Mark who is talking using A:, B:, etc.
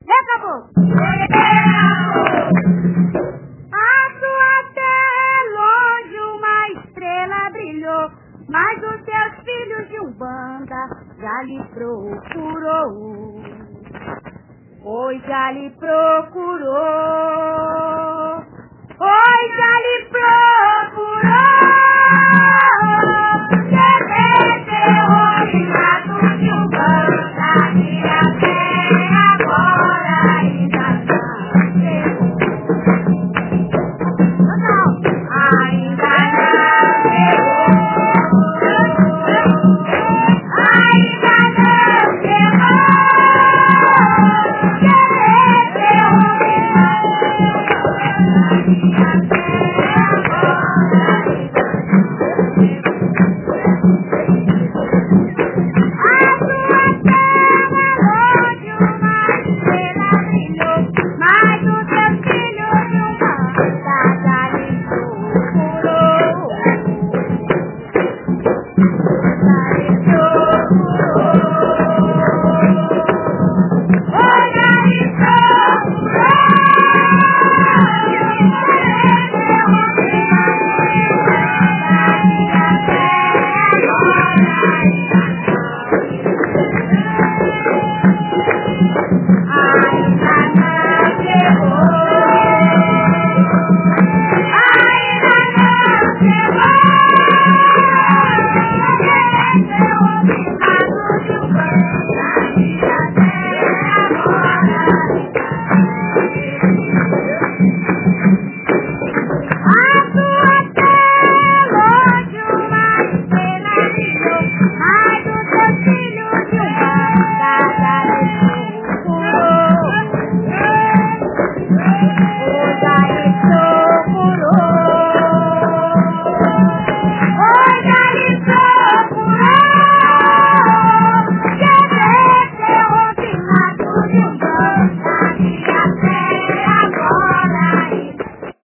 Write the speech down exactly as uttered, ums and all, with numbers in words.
A: Acabou. Passo até longe uma estrela brilhou, mas os seus filhos de Umbanda já lhe procurou. Pois já lhe procurou. Pois já lhe procurou. Que terrorizado de Umbanda que até agora ainda não chegou. Ainda não chegou. Ainda não chegou. Olha isso!